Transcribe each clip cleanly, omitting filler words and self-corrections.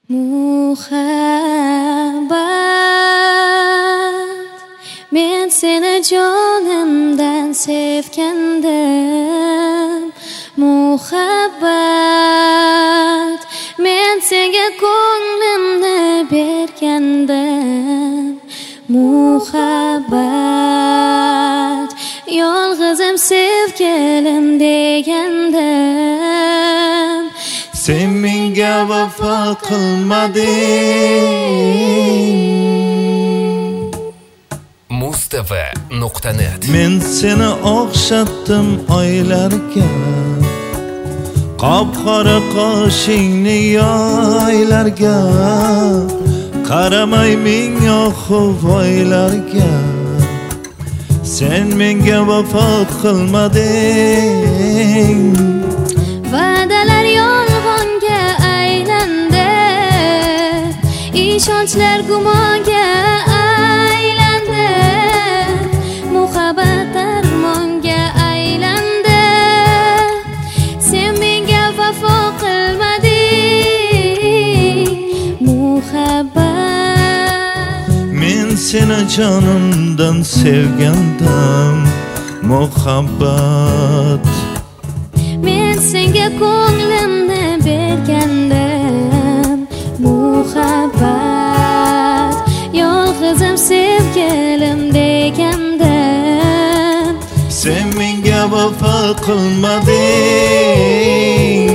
Muhabbat, men seni jonimdan sevgandim. Muhabbat, men senga ko'nglimni bergandim. Muhabbat, yolg'izim sevgilim degandim. Sen menga vafo qilmading. Mustafa.net Men seni o'xshatdim oylarga, qop-qora qoshingni yoylarga, qaramay ming voylarga. Sen menga vafo qilmading. Va'dalar yolg'onga aylandi, ishonchlar gumonga aylandi. Muhabbat darmonga aylandi. Sen menga vafo qilmading. Muhabbat, Men seni jonimdan sevgandim. Muhabbat, men senga ko'nglimni bergandim. Muhabbat, yolg'izim sevgilim degandim. sen menga vafo qilmading.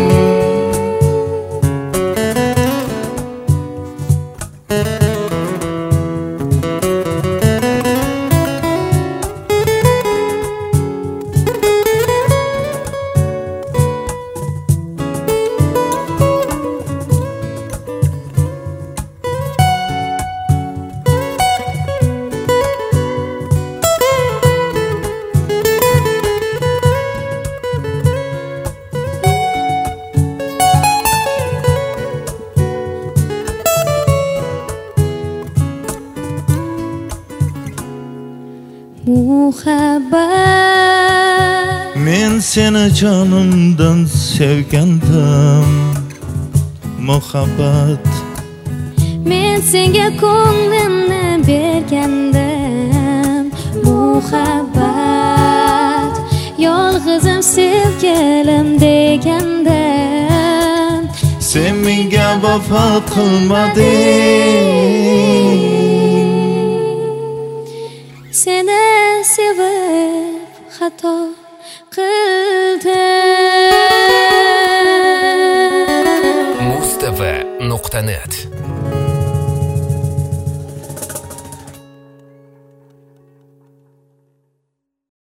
Muhabbat, Men seni jonimdan sevgandim. Muhabbat, men senga ko'nglimni bergandim. Muhabbat, yolg'izim sevgilim degandim. sen menga vafo qilmading. Seni sevib xato qildim. Mustafa.net